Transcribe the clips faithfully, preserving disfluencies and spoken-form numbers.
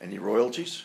Any royalties?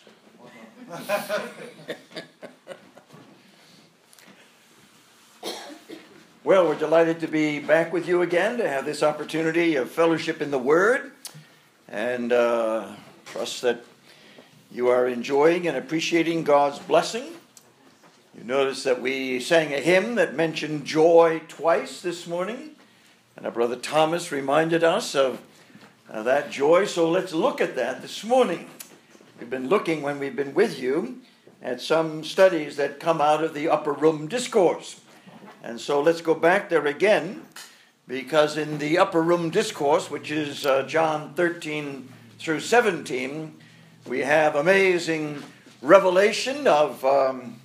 Well, we're delighted to be back with you again, to have this opportunity of fellowship in the Word, and uh, trust that you are enjoying and appreciating God's blessing. You notice that we sang a hymn that mentioned joy twice this morning, and our brother Thomas reminded us of uh, that joy, so let's look at that this morning. We've been looking, when we've been with you, at some studies that come out of the Upper Room Discourse. And so let's go back there again, because in the Upper Room Discourse, which is uh, John thirteen through seventeen, we have amazing revelation of, um,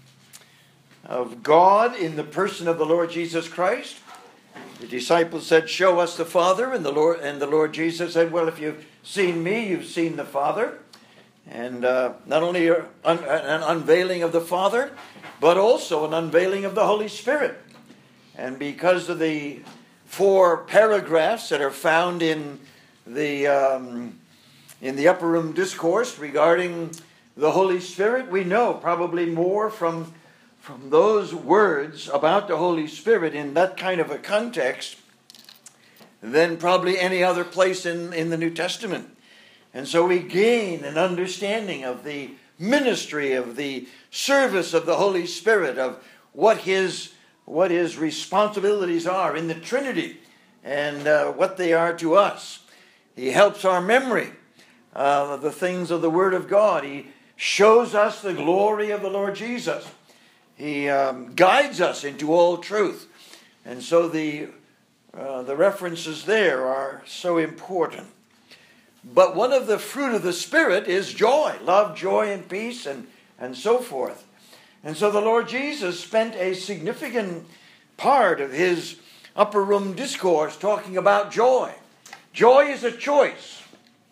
of God in the person of the Lord Jesus Christ. The disciples said, "Show us the Father," and the Lord and the Lord Jesus said, "Well, if you've seen me, you've seen the Father." And uh, not only an unveiling of the Father, but also an unveiling of the Holy Spirit. And because of the four paragraphs that are found in the um, in the Upper Room Discourse regarding the Holy Spirit, we know probably more from, from those words about the Holy Spirit in that kind of a context than probably any other place in, in the New Testament. And so we gain an understanding of the ministry, of the service of the Holy Spirit, of what his what his responsibilities are in the Trinity, and uh, what they are to us. He helps our memory uh, of the things of the Word of God. He shows us the glory of the Lord Jesus. He um, guides us into all truth. And so the, uh, the references there are so important. But one of the fruit of the Spirit is joy, love, joy, and peace, and, and so forth. And so the Lord Jesus spent a significant part of his Upper Room Discourse talking about joy. Joy is a choice.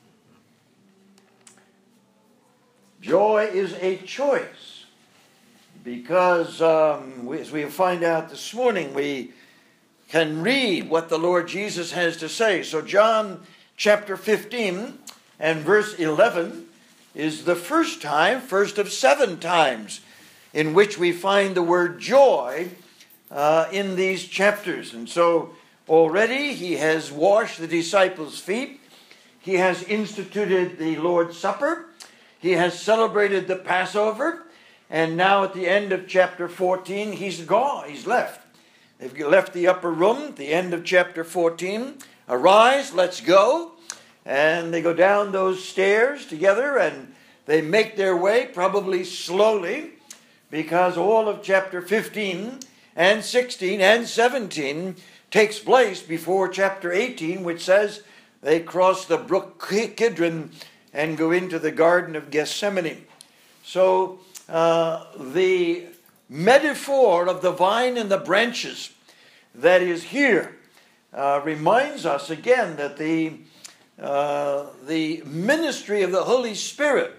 Joy is a choice. Because, um, we, as we find out this morning, we can read what the Lord Jesus has to say. So John chapter fifteen and verse eleven is the first time, first of seven times, in which we find the word joy uh, in these chapters. And so already he has washed the disciples' feet. He has instituted the Lord's Supper. He has celebrated the Passover. And now at the end of chapter fourteen, he's gone. He's left. They've left the upper room at the end of chapter fourteen. Arise, let's go. And they go down those stairs together, and they make their way, probably slowly, because all of chapter fifteen and sixteen and seventeen takes place before chapter eighteen, which says they cross the brook Kidron and go into the Garden of Gethsemane. So uh, the metaphor of the vine and the branches that is here uh, reminds us again that the, uh, the ministry of the Holy Spirit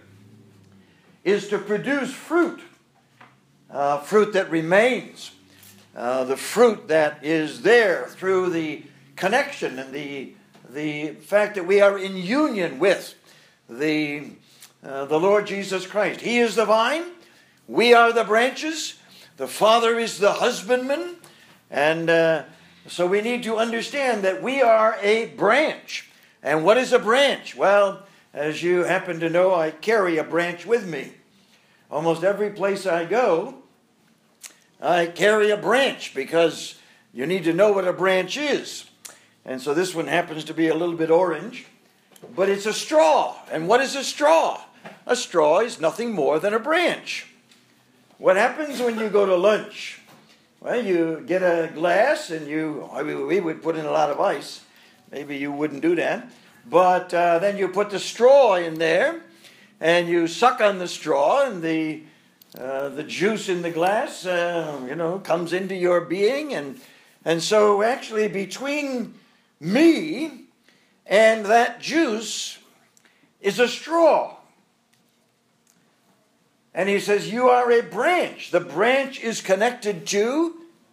is to produce fruit. Uh, fruit that remains, uh, the fruit that is there through the connection and the the fact that we are in union with the uh, the Lord Jesus Christ. He is the vine, we are the branches, the Father is the husbandman, and uh, so we need to understand that we are a branch. And what is a branch? Well, as you happen to know, I carry a branch with me. Almost every place I go, I carry a branch, because you need to know what a branch is. And so this one happens to be a little bit orange, but it's a straw. And what is a straw? A straw is nothing more than a branch. What happens when you go to lunch? Well, you get a glass, and you, I mean, we would put in a lot of ice. Maybe you wouldn't do that. But uh, then you put the straw in there, and you suck on the straw, and the uh, the juice in the glass, uh, you know, comes into your being. And, and so actually between me and that juice is a straw. And he says, you are a branch. The branch is connected to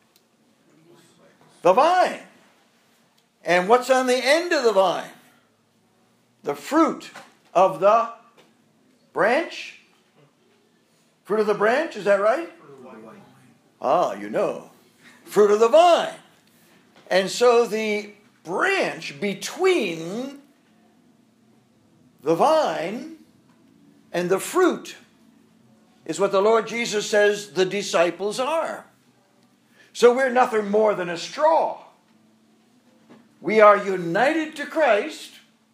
the vine. And what's on the end of the vine? The fruit of the Branch? Fruit of the branch, is that right? Ah, you know. Fruit of the vine. And so the branch between the vine and the fruit is what the Lord Jesus says the disciples are. So we're nothing more than a straw. We are united to Christ,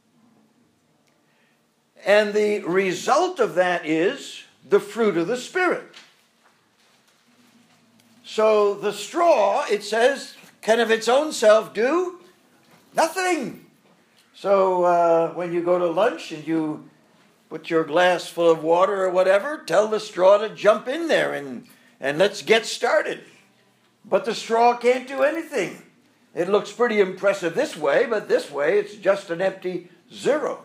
and the result of that is the fruit of the Spirit. So the straw, it says, can of its own self do nothing. So uh, when you go to lunch and you put your glass full of water or whatever, tell the straw to jump in there and, and let's get started. But the straw can't do anything. It looks pretty impressive this way, but this way it's just an empty zero.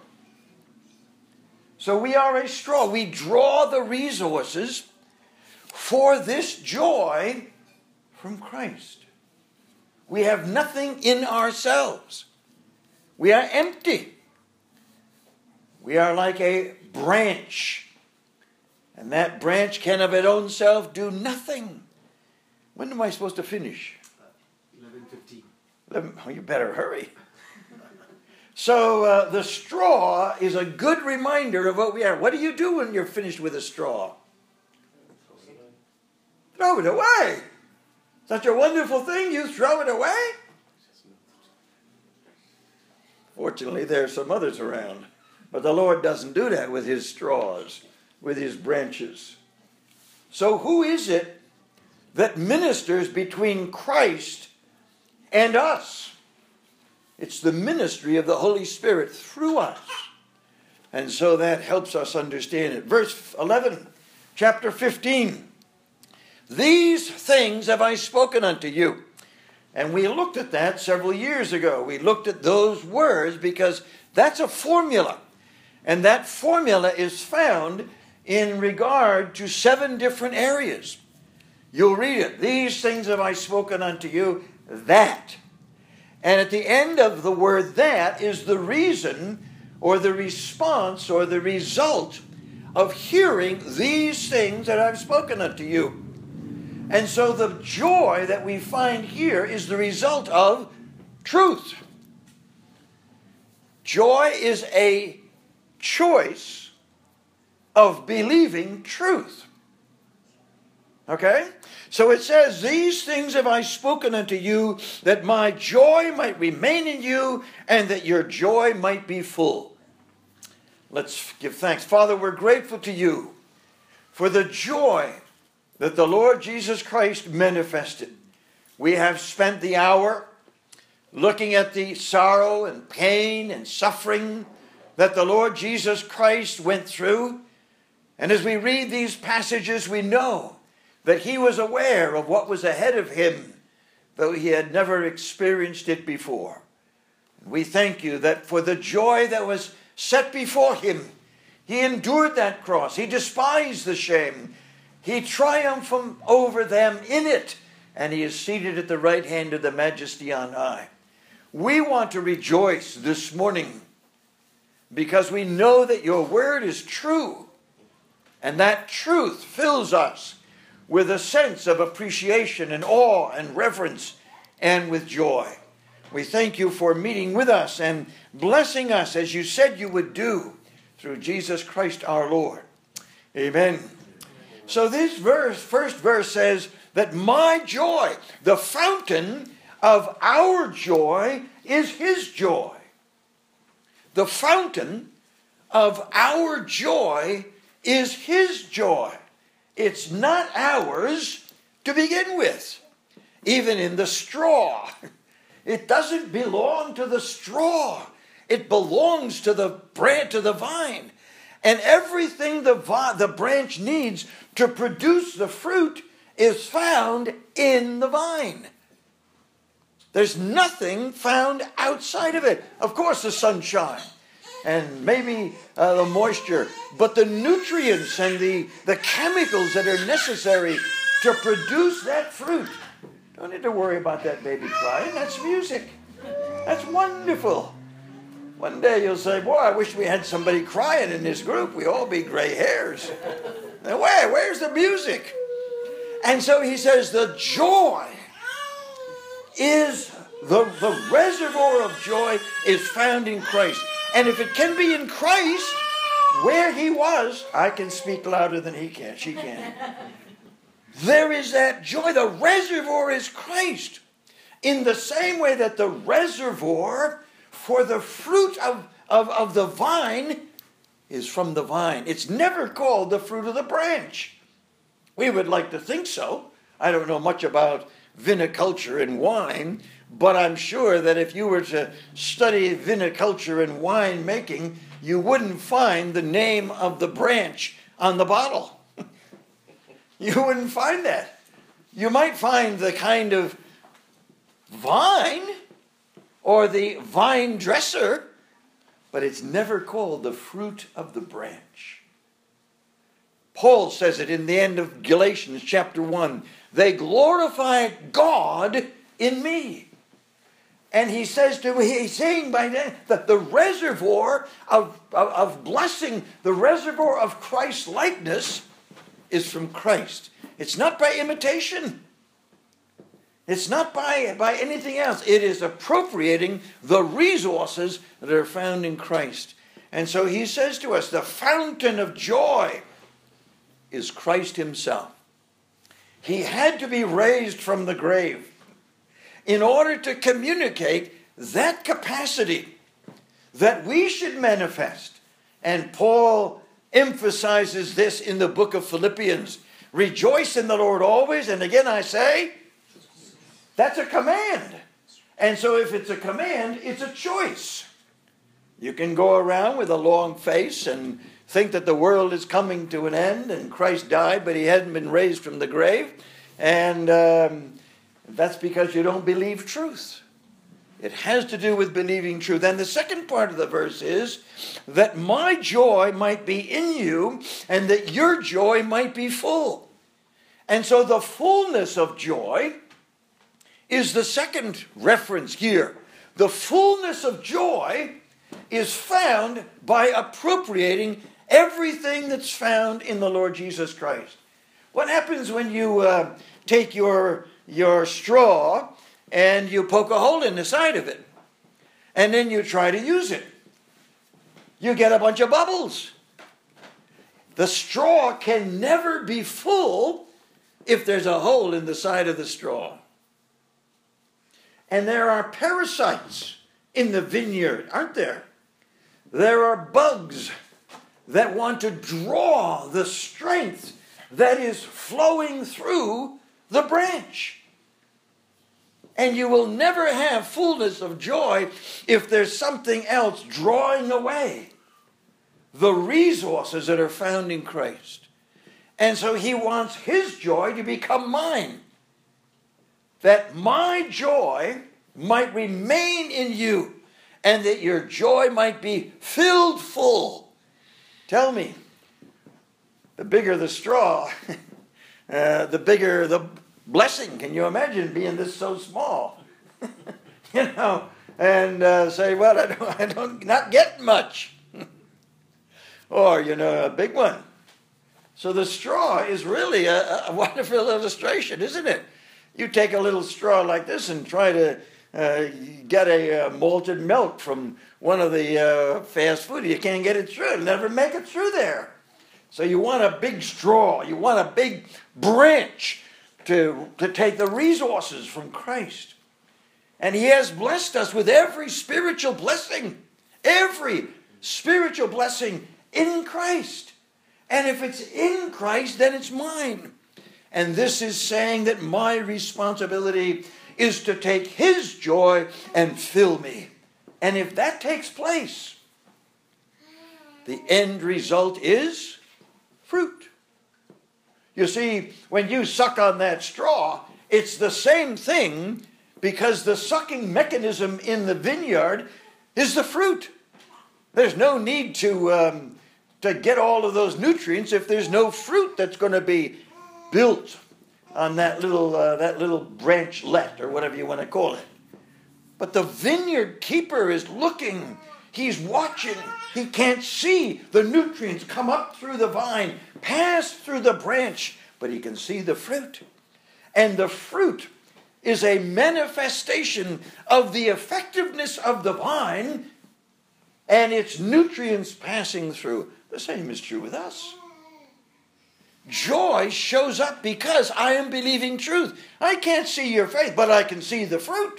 So we are a straw. We draw the resources for this joy from Christ. We have nothing in ourselves. We are empty. We are like a branch. And that branch can of its own self do nothing. When am I supposed to finish? eleven fifteen. Oh, you better hurry. So uh, the straw is a good reminder of what we are. What do you do when you're finished with a straw? Throw it away. Such a wonderful thing, you throw it away? Fortunately, there are some others around. But the Lord doesn't do that with his straws, with his branches. So who is it that ministers between Christ and us? It's the ministry of the Holy Spirit through us. And so that helps us understand it. Verse eleven, chapter fifteen. These things have I spoken unto you. And we looked at that several years ago. We looked at those words because that's a formula. And that formula is found in regard to seven different areas. You'll read it. These things have I spoken unto you, that. And at the end of the word that is the reason or the response or the result of hearing these things that I've spoken unto you. And so the joy that we find here is the result of truth. Joy is a choice of believing truth. Okay? So it says, these things have I spoken unto you, that my joy might remain in you, and that your joy might be full. Let's give thanks. Father, we're grateful to you for the joy that the Lord Jesus Christ manifested. We have spent the hour looking at the sorrow and pain and suffering that the Lord Jesus Christ went through. And as we read these passages, we know that he was aware of what was ahead of him, though he had never experienced it before. We thank you that for the joy that was set before him, he endured that cross. He despised the shame. He triumphed over them in it, and he is seated at the right hand of the Majesty on high. We want to rejoice this morning because we know that your word is true, and that truth fills us with a sense of appreciation and awe and reverence and with joy. We thank you for meeting with us and blessing us as you said you would do through Jesus Christ our Lord. Amen. So this verse, first verse says that my joy, the fountain of our joy, is his joy. The fountain of our joy is his joy. It's not ours to begin with. Even in the straw, it doesn't belong to the straw. It belongs to the branch, to the vine. And everything the, vi- the branch needs to produce the fruit is found in the vine. There's nothing found outside of it. Of course, the sunshine and maybe uh, the moisture, but the nutrients and the, the chemicals that are necessary to produce that fruit. Don't need to worry about that baby crying. That's music. That's wonderful. One day you'll say, boy, I wish we had somebody crying in this group. We all be gray hairs. And where? Where's the music? And so he says the joy is, the, the reservoir of joy is found in Christ. And if it can be in Christ, where he was, I can speak louder than he can, she can. There is that joy. The reservoir is Christ. In the same way that the reservoir for the fruit of, of, of the vine is from the vine. It's never called the fruit of the branch. We would like to think so. I don't know much about viniculture and wine, but I'm sure that if you were to study viniculture and wine making, you wouldn't find the name of the branch on the bottle. You wouldn't find that. You might find the kind of vine or the vine dresser, but it's never called the fruit of the branch. Paul says it in the end of Galatians chapter one. They glorify God in me. And he says to he's saying by that that the reservoir of, of, of blessing, the reservoir of Christ's likeness is from Christ. It's not by imitation. It's not by, by anything else. It is appropriating the resources that are found in Christ. And so he says to us, the fountain of joy is Christ himself. He had to be raised from the grave in order to communicate that capacity that we should manifest. And Paul emphasizes this in the book of Philippians. Rejoice in the Lord always. And again I say, that's a command. And so if it's a command, it's a choice. You can go around with a long face and think that the world is coming to an end and Christ died, but he hadn't been raised from the grave. And um, that's because you don't believe truth. It has to do with believing truth. And the second part of the verse is that my joy might be in you and that your joy might be full. And so the fullness of joy is the second reference here. The fullness of joy is found by appropriating everything that's found in the Lord Jesus Christ. What happens when you uh, take your, your straw and you poke a hole in the side of it and then you try to use it? You get a bunch of bubbles. The straw can never be full if there's a hole in the side of the straw. And there are parasites in the vineyard, aren't there? There are bugs that want to draw the strength that is flowing through the branch. And you will never have fullness of joy if there's something else drawing away the resources that are found in Christ. And so he wants his joy to become mine. That my joy might remain in you and that your joy might be filled full. Tell me, the bigger the straw, uh, the bigger the blessing. Can you imagine being this so small? you know, and uh, say, well, I don't, I don't not get much. Or, you know, a big one. So the straw is really a, a wonderful illustration, isn't it? You take a little straw like this and try to uh, get a uh, malted milk from one of the uh, fast food. You can't get it through. It'll never make it through there. So you want a big straw. You want a big branch to, to take the resources from Christ. And he has blessed us with every spiritual blessing. Every spiritual blessing in Christ. And if it's in Christ, then it's mine. And this is saying that my responsibility is to take his joy and fill me. And if that takes place, the end result is fruit. You see, when you suck on that straw, it's the same thing because the sucking mechanism in the vineyard is the fruit. There's no need to, um, to get all of those nutrients if there's no fruit that's going to be built on that little uh, that little branchlet or whatever you want to call it. But the vineyard keeper is looking. He's watching. He can't see the nutrients come up through the vine, pass through the branch, but he can see the fruit. And the fruit is a manifestation of the effectiveness of the vine and its nutrients passing through. The same is true with us. Joy shows up because I am believing truth. I can't see your faith, but I can see the fruit.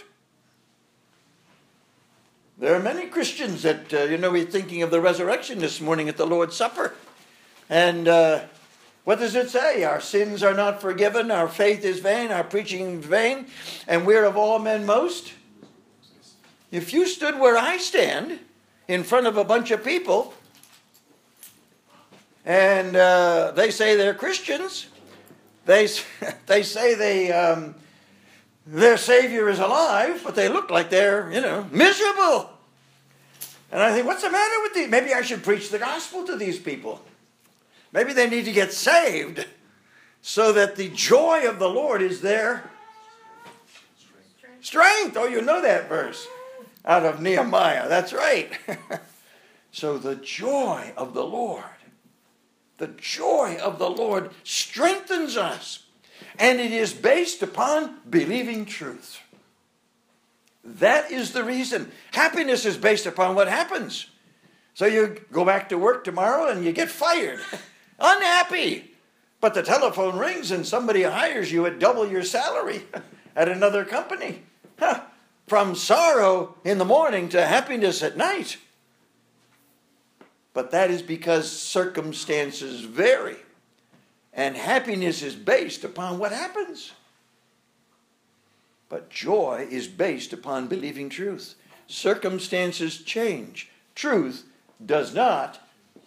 There are many Christians that, uh, you know, we're thinking of the resurrection this morning at the Lord's Supper. And uh, what does it say? Our sins are not forgiven, our faith is vain, our preaching is vain, and we're of all men most. If you stood where I stand, in front of a bunch of people, and uh, they say they're Christians, they, they say they... Um, their Savior is alive, but they look like they're, you know, miserable. And I think, what's the matter with these? Maybe I should preach the gospel to these people. Maybe they need to get saved so that the joy of the Lord is their strength. Strength. Oh, you know that verse out of Nehemiah. That's right. So the joy of the Lord, the joy of the Lord strengthens us. And it is based upon believing truth. That is the reason. Happiness is based upon what happens. So you go back to work tomorrow and you get fired. Unhappy. But the telephone rings and somebody hires you at double your salary at another company. Huh. From sorrow in the morning to happiness at night. But that is because circumstances vary. And happiness is based upon what happens. But joy is based upon believing truth. Circumstances change. Truth does not.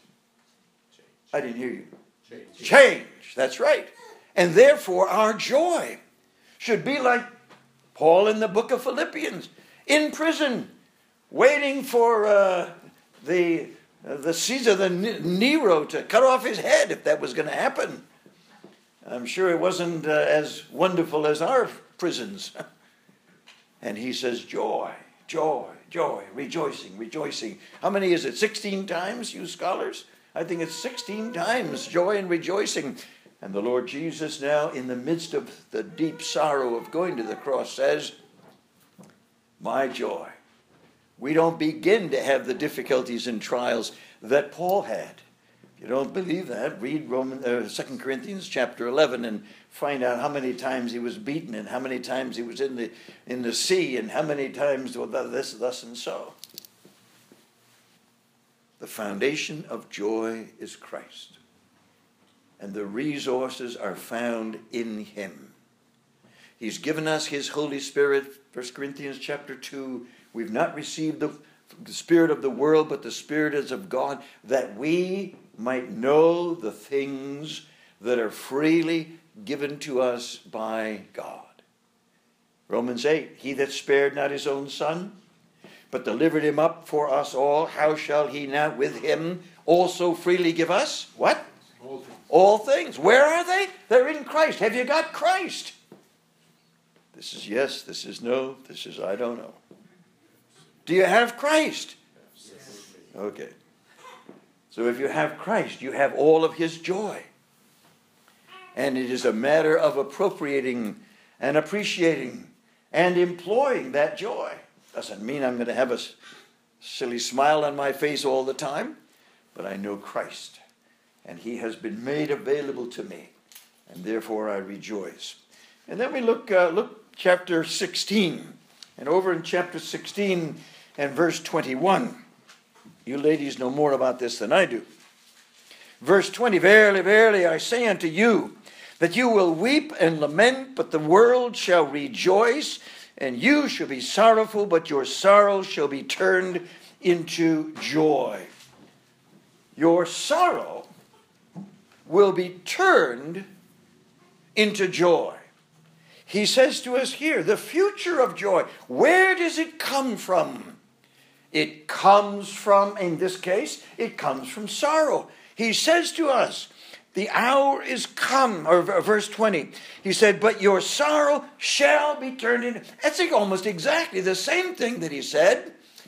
I didn't hear you. Change. Change. That's right. And therefore our joy should be like Paul in the book of Philippians. In prison. Waiting for uh, the, uh, the Caesar, the Nero, to cut off his head if that was going to happen. I'm sure it wasn't uh, as wonderful as our prisons. And he says, joy, joy, joy, rejoicing, rejoicing. How many is it? sixteen times, you scholars? I think it's sixteen times joy and rejoicing. And the Lord Jesus now, in the midst of the deep sorrow of going to the cross, says, my joy. We don't begin to have the difficulties and trials that Paul had. You don't believe that? Read Roman, uh, Second Corinthians chapter eleven and find out how many times he was beaten and how many times he was in the in the sea and how many times this, thus, and so. The foundation of joy is Christ. And the resources are found in him. He's given us his Holy Spirit. First Corinthians chapter two. We've not received the, the Spirit of the world, but the Spirit is of God, that we might know the things that are freely given to us by God. Romans eight, he that spared not his own son, but delivered him up for us all, how shall he not with him also freely give us? What? All things. All things. Where are they? They're in Christ. Have you got Christ? This is yes, this is no, this is I don't know. Do you have Christ? Yes. Okay. So if you have Christ, you have all of his joy. And it is a matter of appropriating and appreciating and employing that joy. Doesn't mean I'm going to have a silly smile on my face all the time, but I know Christ, and he has been made available to me, and therefore I rejoice. And then we look, uh, look chapter sixteen, and over in chapter sixteen and verse twenty-one, you ladies know more about this than I do. Verse twenty, verily, verily, I say unto you, that you will weep and lament, but the world shall rejoice, and you shall be sorrowful, but your sorrow shall be turned into joy. Your sorrow will be turned into joy. He says to us here, the future of joy. Where does it come from? It comes from, in this case, it comes from sorrow. He says to us, the hour is come, or verse twenty, he said, but your sorrow shall be turned into, that's almost exactly the same thing that he said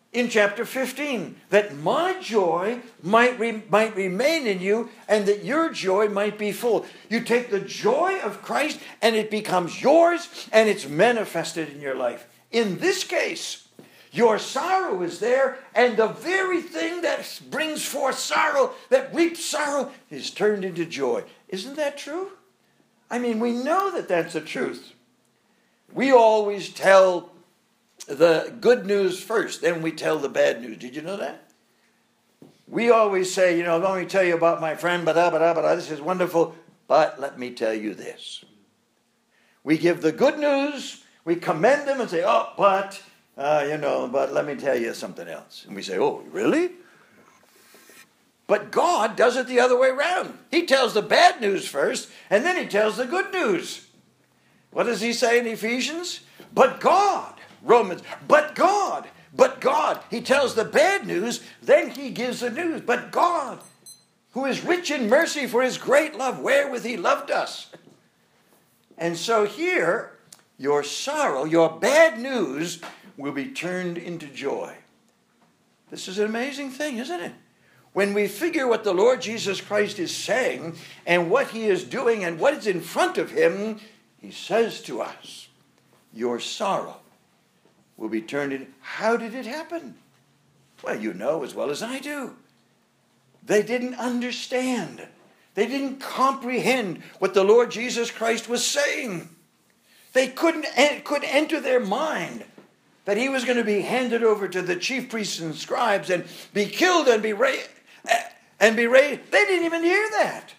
in chapter fifteen, that my joy might, re- might remain in you and that your joy might be full. You take the joy of Christ and it becomes yours and it's manifested in your life. In this case, your sorrow is there, and the very thing that brings forth sorrow, that reaps sorrow, is turned into joy. Isn't that true? I mean, we know that that's the truth. We always tell the good news first, then we tell the bad news. Did you know that? We always say, you know, let me tell you about my friend, bada, bada, bada, this is wonderful, but let me tell you this. We give the good news, we commend them and say, oh, but... Uh, you know, but let me tell you something else. And we say, oh, really? But God does it the other way around. He tells the bad news first, and then he tells the good news. What does he say in Ephesians? But God, Romans, but God, but God. He tells the bad news, then he gives the news. But God, who is rich in mercy for his great love, wherewith he loved us. And so here, your sorrow, your bad news will be turned into joy. This is an amazing thing, isn't it? When we figure what the Lord Jesus Christ is saying and what he is doing and what is in front of him, he says to us, your sorrow will be turned into... How did it happen? Well, you know as well as I do. They didn't understand. They didn't comprehend what the Lord Jesus Christ was saying. They couldn't, couldn't enter their mind that he was going to be handed over to the chief priests and scribes and be killed and be raised. And be raised. They didn't even hear that.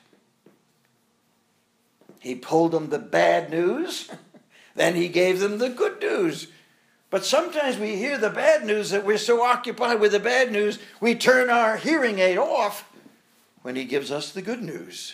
He told them the bad news, then he gave them the good news. But sometimes we hear the bad news that we're so occupied with the bad news, we turn our hearing aid off when he gives us the good news.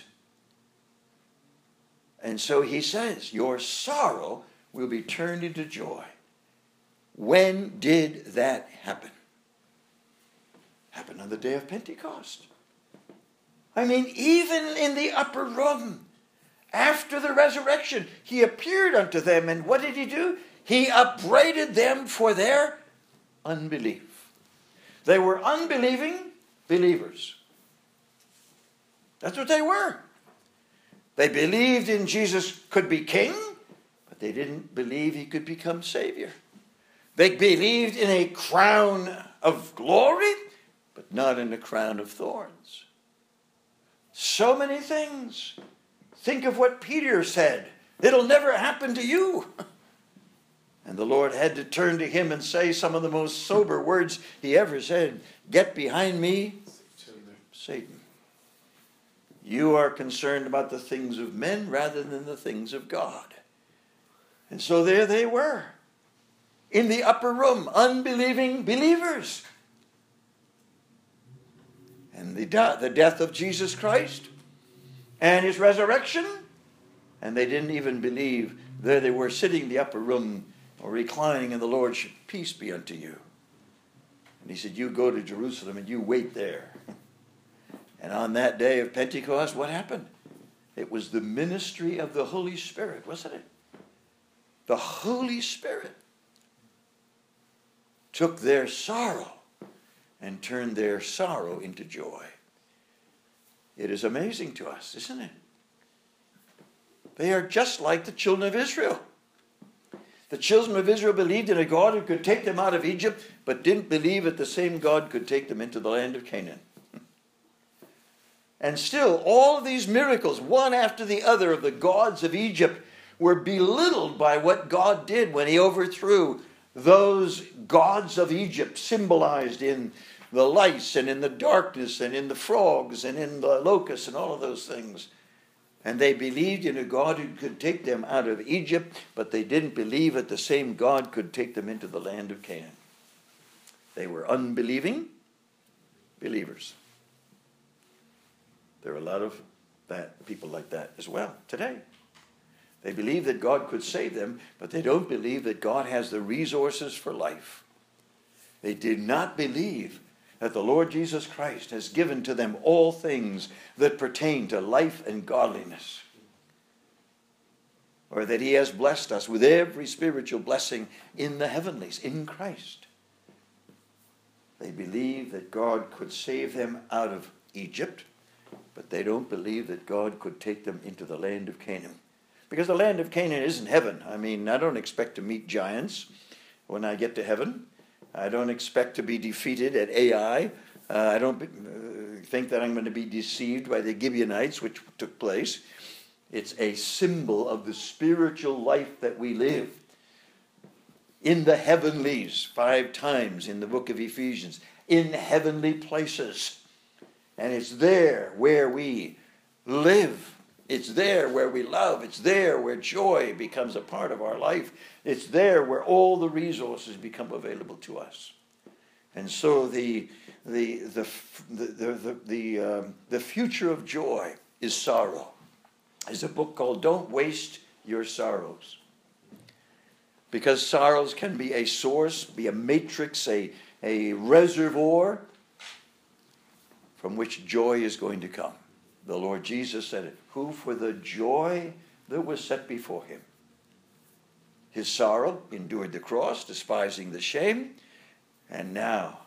And so he says, your sorrow will be turned into joy. When did that happen? Happened on the day of Pentecost. I mean, even in the upper room, after the resurrection, he appeared unto them, and what did he do? He upbraided them for their unbelief. They were unbelieving believers. That's what they were. They believed in Jesus could be king, but they didn't believe he could become Savior. They believed in a crown of glory, but not in a crown of thorns. So many things. Think of what Peter said. It'll never happen to you. And the Lord had to turn to him and say some of the most sober words he ever said. Get behind me, Satan. You are concerned about the things of men rather than the things of God. And so there they were. In the upper room, unbelieving believers. And the, de- the death of Jesus Christ and his resurrection. And they didn't even believe. There they were sitting in the upper room or reclining, and the Lord said, peace be unto you. And he said, you go to Jerusalem and you wait there. And on that day of Pentecost, what happened? It was the ministry of the Holy Spirit, wasn't it? The Holy Spirit took their sorrow and turned their sorrow into joy. It is amazing to us, isn't it? They are just like the children of Israel. The children of Israel believed in a God who could take them out of Egypt, but didn't believe that the same God could take them into the land of Canaan. And still, all of these miracles, one after the other of the gods of Egypt, were belittled by what God did when he overthrew those gods of Egypt, symbolized in the lice and in the darkness and in the frogs and in the locusts and all of those things. And they believed in a God who could take them out of Egypt, but they didn't believe that the same God could take them into the land of Canaan. They were unbelieving believers. There are a lot of that, people like that as well today. They believe that God could save them, but they don't believe that God has the resources for life. They did not believe that the Lord Jesus Christ has given to them all things that pertain to life and godliness. Or that he has blessed us with every spiritual blessing in the heavenlies, in Christ. They believe that God could save them out of Egypt, but they don't believe that God could take them into the land of Canaan. Because the land of Canaan isn't heaven. I mean, I don't expect to meet giants when I get to heaven. I don't expect to be defeated at Ai. Uh, I don't uh, think that I'm going to be deceived by the Gibeonites, which took place. It's a symbol of the spiritual life that we live in the heavenlies, five times in the book of Ephesians, in heavenly places. And it's there where we live. It's there where we love. It's there where joy becomes a part of our life. It's there where all the resources become available to us. And so the the the the the the, the, um, the future of joy is sorrow. There's a book called Don't Waste Your Sorrows. Because sorrows can be a source, be a matrix, a, a reservoir from which joy is going to come. The Lord Jesus said it, who for the joy that was set before him, his sorrow, endured the cross, despising the shame, and now,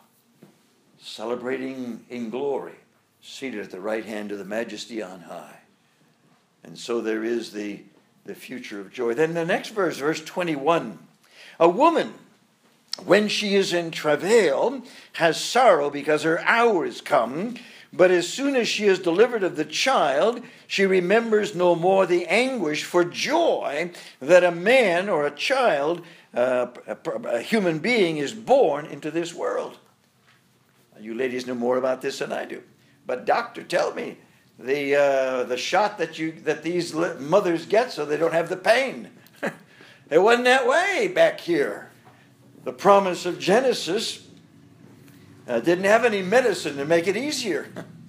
celebrating in glory, seated at the right hand of the Majesty on high. And so there is the, the future of joy. Then the next verse, verse twenty-one, a woman, when she is in travail, has sorrow because her hour is come. But as soon as she is delivered of the child, she remembers no more the anguish for joy that a man or a child, uh, a, a human being, is born into this world. You ladies know more about this than I do. But doctor, tell me, the uh, the shot that you that these mothers get so they don't have the pain. It wasn't that way back here. The promise of Genesis Uh, didn't have any medicine to make it easier.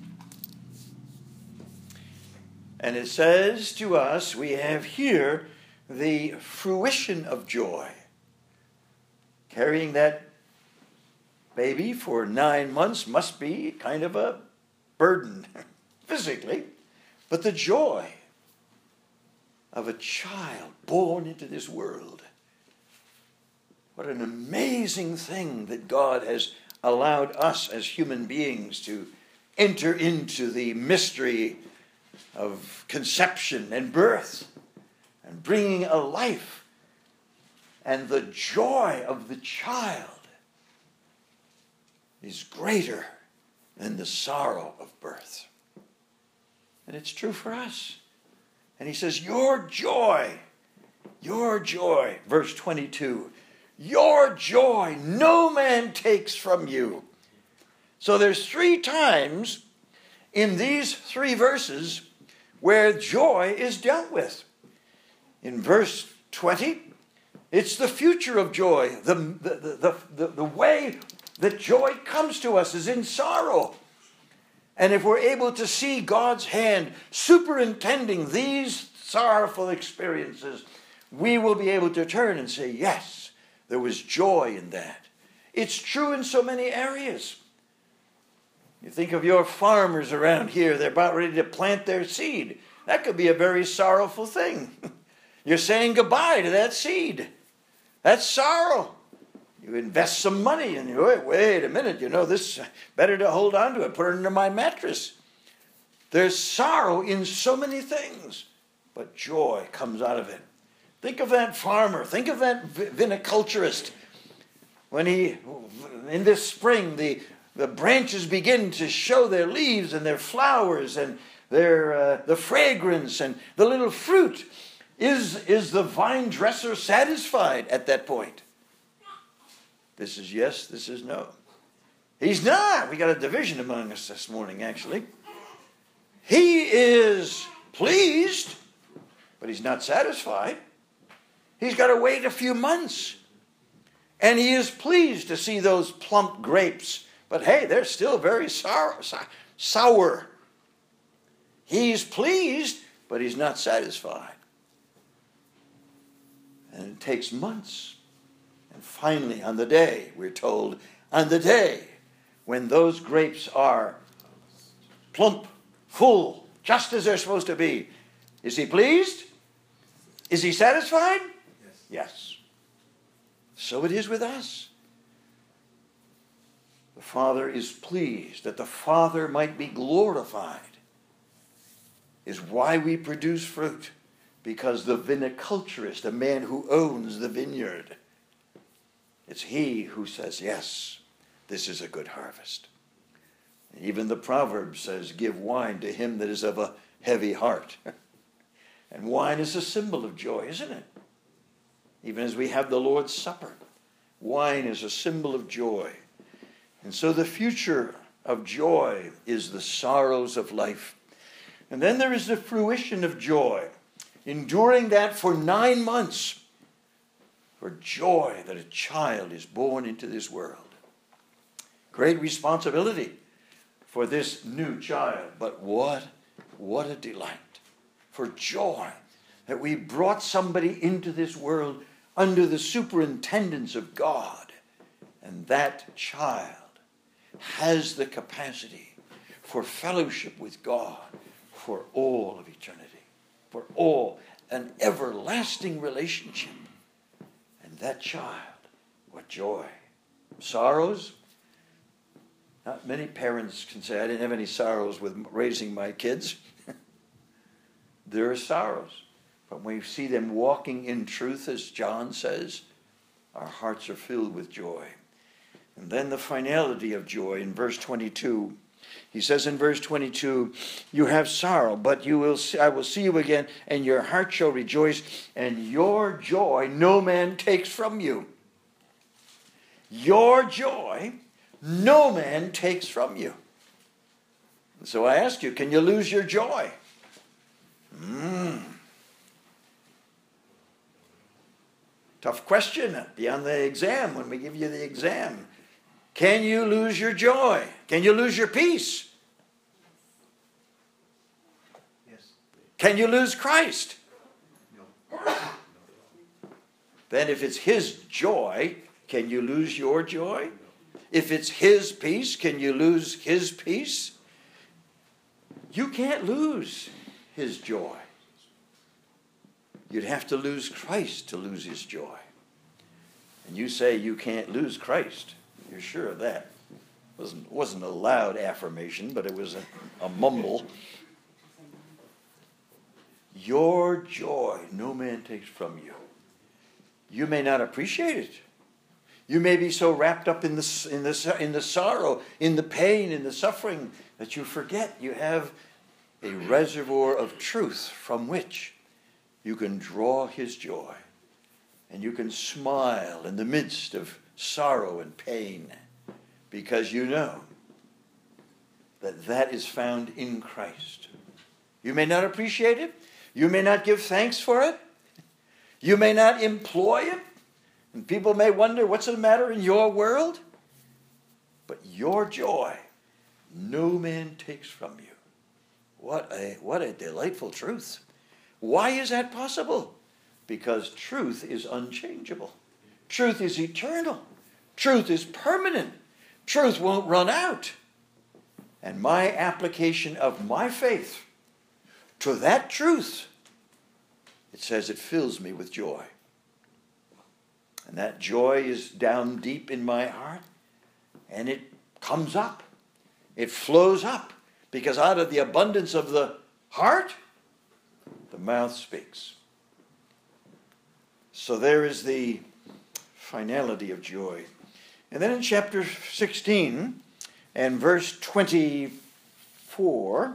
And it says to us, we have here the fruition of joy. Carrying that baby for nine months must be kind of a burden physically, but the joy of a child born into this world. What an amazing thing that God has allowed us as human beings to enter into the mystery of conception and birth and bringing a life, and the joy of the child is greater than the sorrow of birth. And it's true for us. And he says, your joy, your joy, verse twenty-two, your joy no man takes from you. So there's three times in these three verses where joy is dealt with. In verse twenty, it's the future of joy. The, the, the, the, the way that joy comes to us is in sorrow. And if we're able to see God's hand superintending these sorrowful experiences, we will be able to turn and say, yes, there was joy in that. It's true in so many areas. You think of your farmers around here, they're about ready to plant their seed. That could be a very sorrowful thing. You're saying goodbye to that seed. That's sorrow. You invest some money and you wait, wait a minute, you know, this better to hold on to it, put it under my mattress. There's sorrow in so many things, but joy comes out of it. Think of that farmer. Think of that viniculturist. When he, in this spring, the, the branches begin to show their leaves and their flowers and their uh, the fragrance and the little fruit. Is, is the vine dresser satisfied at that point? This is yes, this is no. He's not. We got a division among us this morning, actually. He is pleased, but he's not satisfied. He's got to wait a few months. And he is pleased to see those plump grapes. But hey, they're still very sour. sour. He's pleased, but he's not satisfied. And it takes months. And finally, on the day, we're told, on the day when those grapes are plump, full, just as they're supposed to be, is he pleased? Is he satisfied? Yes. So it is with us. The Father is pleased that the Father might be glorified, is why we produce fruit. Because the viniculturist, the man who owns the vineyard, it's he who says, yes, this is a good harvest. Even the proverb says, give wine to him that is of a heavy heart. And wine is a symbol of joy, isn't it? Even as we have the Lord's Supper, wine is a symbol of joy. And so the future of joy is the sorrows of life. And then there is the fruition of joy, enduring that for nine months, for joy that a child is born into this world. Great responsibility for this new child, but what, what a delight, for joy that we brought somebody into this world under the superintendence of God, and that child has the capacity for fellowship with God for all of eternity, for all, an everlasting relationship. And that child, what joy. Sorrows? Not many parents can say, I didn't have any sorrows with raising my kids. There are sorrows. But when we see them walking in truth, as John says, our hearts are filled with joy. And then the finality of joy in verse twenty-two. He says in verse twenty-two, you have sorrow, but you will see, I will see you again, and your heart shall rejoice, and your joy no man takes from you. Your joy no man takes from you. And so I ask you, can you lose your joy? Mm. Tough question beyond the exam when we give you the exam. Can you lose your joy? Can you lose your peace? Yes. Can you lose Christ? No. Then if it's his joy, can you lose your joy? If it's his peace, can you lose his peace? You can't lose his joy. You'd have to lose Christ to lose his joy. And you say you can't lose Christ. You're sure of that. It wasn't, wasn't a loud affirmation, but it was a, a mumble. Your joy no man takes from you. You may not appreciate it. You may be so wrapped up in the, in the, in the sorrow, in the pain, in the suffering, that you forget you have a reservoir of truth from which you can draw his joy. And you can smile in the midst of sorrow and pain, because you know that that is found in Christ. You may not appreciate it. You may not give thanks for it. You may not employ it. And people may wonder, what's the matter in your world? But your joy, no man takes from you. What a, what a delightful truth. Why is that possible? Because truth is unchangeable. Truth is eternal. Truth is permanent. Truth won't run out. And my application of my faith to that truth, it says it fills me with joy. And that joy is down deep in my heart, and it comes up. It flows up, because out of the abundance of the heart, the mouth speaks. So there is the finality of joy. And then in chapter sixteen and verse twenty-four,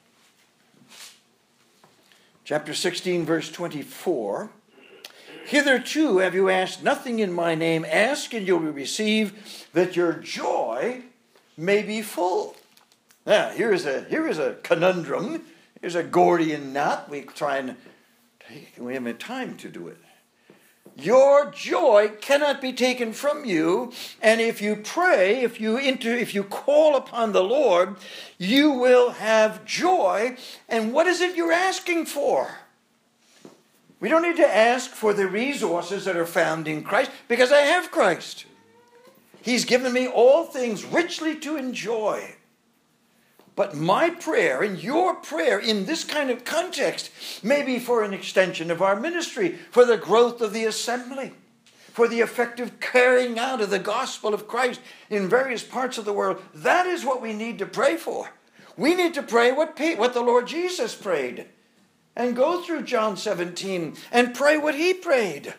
chapter sixteen, verse twenty-four, hitherto have you asked nothing in my name. Ask and you will receive, that your joy may be full. Now, here is a, here is a conundrum. Here's a Gordian knot. We try and take, we haven't time to do it. Your joy cannot be taken from you, and if you pray, if you enter, if you call upon the Lord, you will have joy. And what is it you're asking for? We don't need to ask for the resources that are found in Christ, because I have Christ. He's given me all things richly to enjoy. But my prayer and your prayer in this kind of context may be for an extension of our ministry, for the growth of the assembly, for the effective carrying out of the gospel of Christ in various parts of the world. That is what we need to pray for. We need to pray what, what the Lord Jesus prayed. And go through John seventeen and pray what he prayed.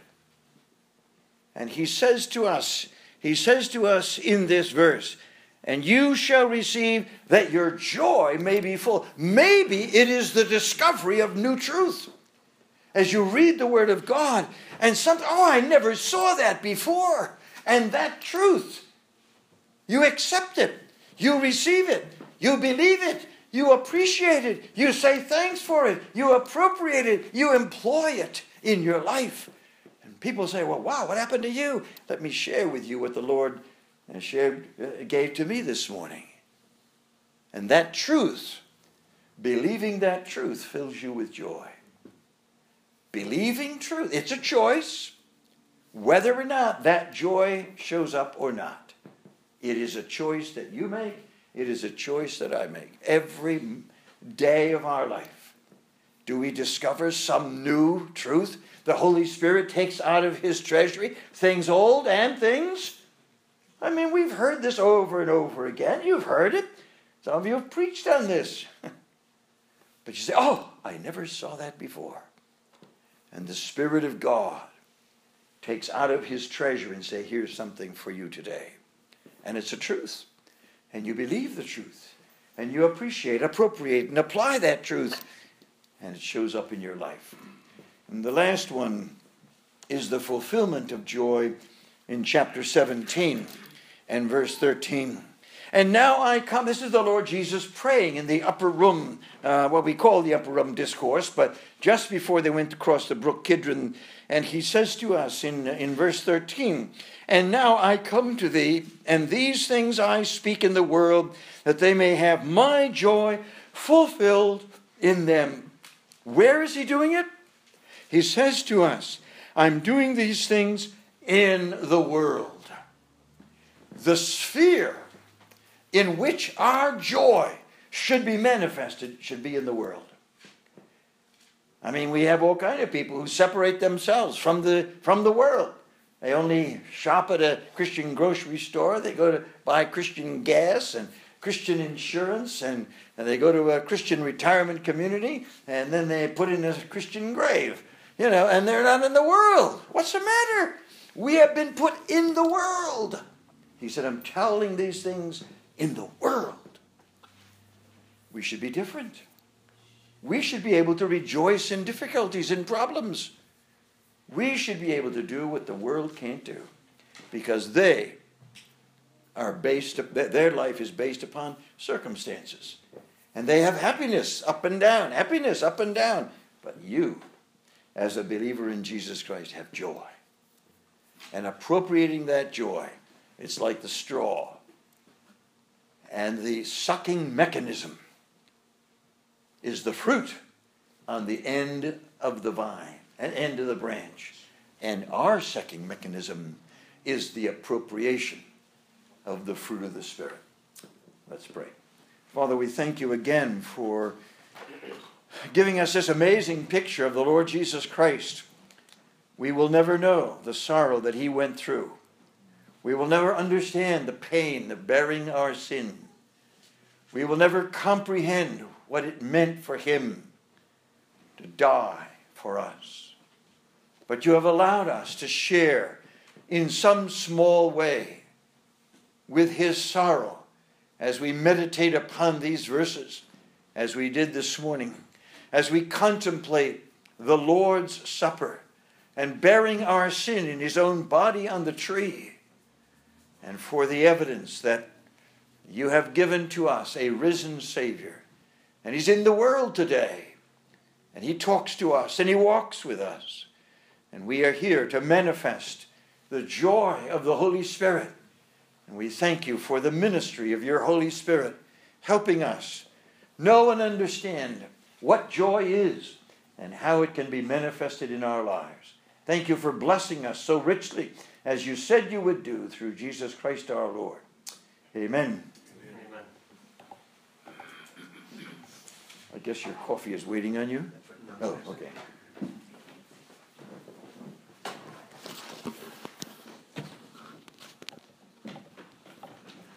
And he says to us, he says to us in this verse, and you shall receive that your joy may be full. Maybe it is the discovery of new truth. As you read the Word of God, and something, oh, I never saw that before. And that truth, you accept it. You receive it. You believe it. You appreciate it. You say thanks for it. You appropriate it. You employ it in your life. And people say, well, wow, what happened to you? Let me share with you what the Lord shared, uh, gave to me this morning. And that truth, believing that truth, fills you with joy. Believing truth. It's a choice whether or not that joy shows up or not. It is a choice that you make. It is a choice that I make. Every day of our life, do we discover some new truth the Holy Spirit takes out of his treasury? Things old and things. I mean, we've heard this over and over again. You've heard it. Some of you have preached on this. But you say, oh, I never saw that before. And the Spirit of God takes out of his treasure and say, here's something for you today. And it's a truth. And you believe the truth. And you appreciate, appropriate, and apply that truth. And it shows up in your life. And the last one is the fulfillment of joy in chapter seventeen and verse thirteen. And now I come, this is the Lord Jesus praying in the upper room, uh, what we call the upper room discourse, but just before they went across the brook Kidron. And he says to us in, in verse thirteen, and now I come to thee, and these things I speak in the world, that they may have my joy fulfilled in them. Where is he doing it? He says to us, I'm doing these things in the world. The sphere in which our joy should be manifested should be in the world. I mean, we have all kinds of people who separate themselves from the, from the world. They only shop at a Christian grocery store. They go to buy Christian gas and Christian insurance, and, and they go to a Christian retirement community, and then they put in a Christian grave. You know, and they're not in the world. What's the matter? We have been put in the world. He said, I'm telling these things in the world. We should be different. We should be able to rejoice in difficulties and problems. We should be able to do what the world can't do, because they are based, their life is based upon circumstances. And they have happiness up and down, happiness up and down. But you, as a believer in Jesus Christ, have joy. And appropriating that joy, it's like the straw and the sucking mechanism is the fruit on the end of the vine, and end of the branch. And our sucking mechanism is the appropriation of the fruit of the Spirit. Let's pray. Father, we thank you again for giving us this amazing picture of the Lord Jesus Christ. We will never know the sorrow that he went through. We will never understand the pain of bearing our sin. We will never comprehend what it meant for him to die for us. But you have allowed us to share in some small way with his sorrow as we meditate upon these verses, as we did this morning, as we contemplate the Lord's Supper and bearing our sin in his own body on the tree, and for the evidence that you have given to us a risen Savior. And he's in the world today. And he talks to us and he walks with us. And we are here to manifest the joy of the Holy Spirit. And we thank you for the ministry of your Holy Spirit, helping us know and understand what joy is and how it can be manifested in our lives. Thank you for blessing us so richly, as you said you would do, through Jesus Christ our Lord. Amen. Amen. I guess your coffee is waiting on you? Oh, okay.